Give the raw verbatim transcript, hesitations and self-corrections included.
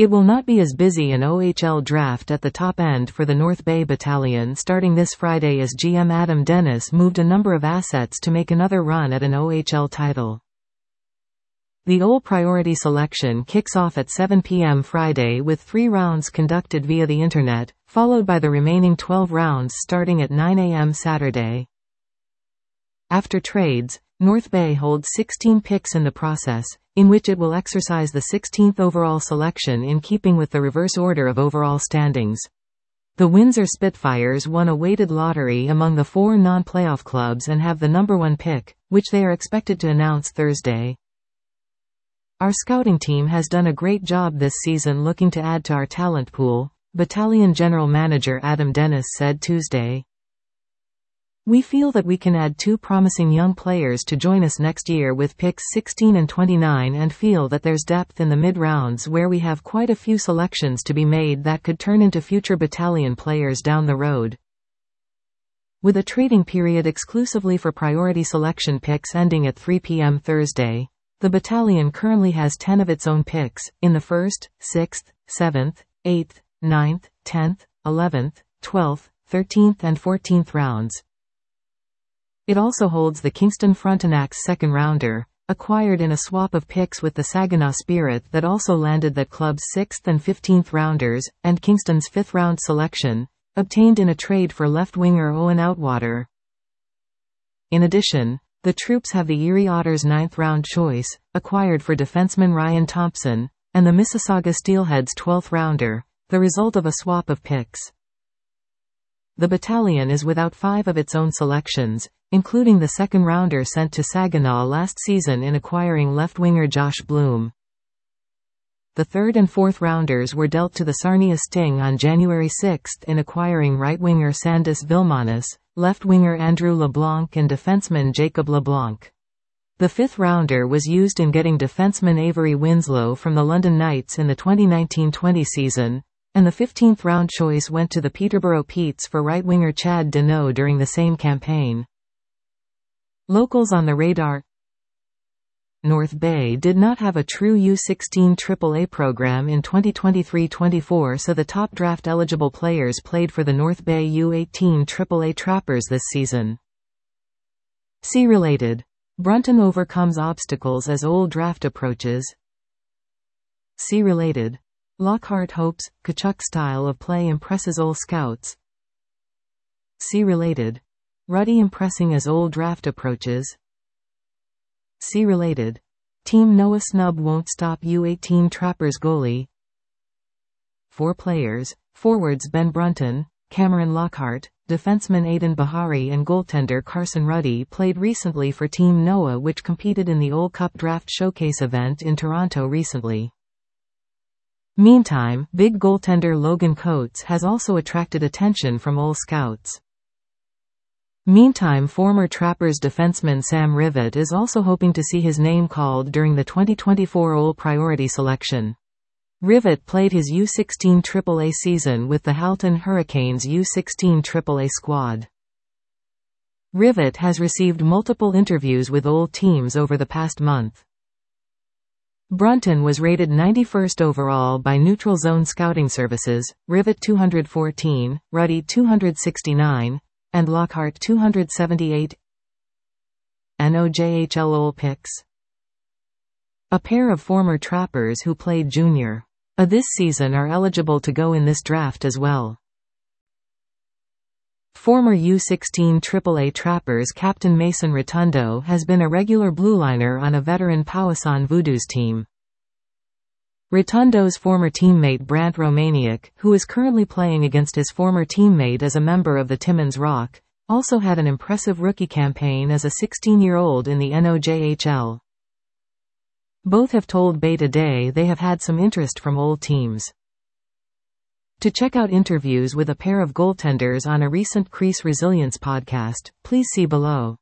It will not be as busy an O H L draft at the top end for the North Bay Battalion starting this Friday as G M Adam Dennis moved a number of assets to make another run at an O H L title. The O L Priority Selection kicks off at seven p m Friday with three rounds conducted via the internet, followed by the remaining twelve rounds starting at nine a m Saturday. After trades, North Bay holds sixteen picks in the process, in which it will exercise the sixteenth overall selection in keeping with the reverse order of overall standings. The Windsor Spitfires won a weighted lottery among the four non-playoff clubs and have the number one pick, which they are expected to announce Thursday. Our scouting team has done a great job this season looking to add to our talent pool, Battalion General Manager Adam Dennis said Tuesday. We feel that we can add two promising young players to join us next year with picks sixteen and twenty-nine and feel that there's depth in the mid-rounds where we have quite a few selections to be made that could turn into future battalion players down the road. With a trading period exclusively for priority selection picks ending at three p m Thursday, the battalion currently has ten of its own picks, in the first, sixth, seventh, eighth, ninth, tenth, eleventh, twelfth, thirteenth and fourteenth rounds. It also holds the Kingston Frontenac's second rounder, acquired in a swap of picks with the Saginaw Spirit that also landed that club's sixth and fifteenth rounders, and Kingston's fifth round selection, obtained in a trade for left-winger Owen Outwater. In addition, the Troops have the Erie Otters' ninth round choice, acquired for defenseman Ryan Thompson, and the Mississauga Steelheads' twelfth rounder, the result of a swap of picks. The battalion is without five of its own selections, including the second rounder sent to Saginaw last season in acquiring left-winger Josh Bloom. The third and fourth rounders were dealt to the Sarnia Sting on January sixth in acquiring right-winger Sandis Vilmanis, left-winger Andrew LeBlanc and defenseman Jacob LeBlanc. The fifth rounder was used in getting defenseman Avery Winslow from the London Knights in the twenty nineteen twenty season, and the fifteenth round choice went to the Peterborough Petes for right-winger Chad Deneau during the same campaign. Locals on the radar. North Bay did not have a true U sixteen triple A program in twenty twenty-three twenty-four, so the top draft-eligible players played for the North Bay U eighteen triple A Trappers this season. See related. Brunton overcomes obstacles as O L draft approaches. See related. Lockhart hopes Tkachuk style of play impresses O L scouts. See related. Ruddy impressing as O L draft approaches. See related. Team Noah snub won't stop U eighteen Trappers goalie. Four players, forwards Ben Brunton, Cameron Lockhart, defenseman Aidan Bahari and goaltender Carson Ruddy played recently for Team Noah, which competed in the O L Cup Draft Showcase event in Toronto recently. Meantime, big goaltender Logan Coates has also attracted attention from O L scouts. Meantime, former Trappers defenseman Sam Rivett is also hoping to see his name called during the twenty twenty-four O L Priority Selection. Rivett played his U sixteen triple A season with the Halton Hurricanes U sixteen triple A squad. Rivett has received multiple interviews with O L teams over the past month. Brunton was rated ninety-first overall by Neutral Zone Scouting Services, Rivett two hundred fourteen, Ruddy two hundred sixty-nine, and Lockhart two hundred seventy-eight. N O J H L O L picks. A pair of former Trappers who played junior A this season are eligible to go in this draft as well. Former U sixteen triple A Trappers captain Mason Rotundo has been a regular blue liner on a veteran Powassan Voodoos team. Rotundo's former teammate Brant Romaniuk, who is currently playing against his former teammate as a member of the Timmins Rock, also had an impressive rookie campaign as a sixteen-year-old in the N O J H L. Both have told Bay Today they have had some interest from O L teams. To check out interviews with a pair of goaltenders on a recent Crease Resilience podcast, please see below.